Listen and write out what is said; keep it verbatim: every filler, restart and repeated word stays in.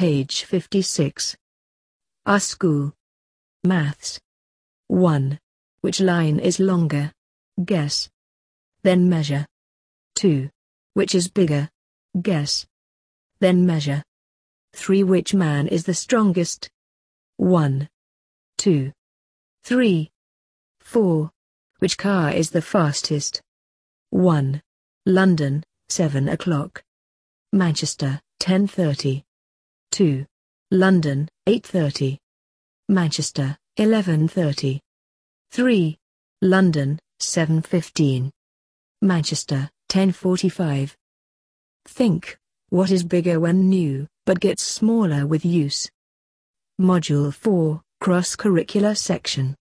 Page fifty-six. Our school. Maths. one. Which line is longer? Guess. Then measure. two. Which is bigger? Guess. Then measure. three. Which man is the strongest? one. two. three. four. Which car is the fastest? one. London, seven o'clock. Manchester, ten thirty. two. London, eight thirty. Manchester, eleven thirty. three. London, seven fifteen. Manchester, ten forty-five. Think, what is bigger when new, but gets smaller with use? Module four, Cross-Curricular Section.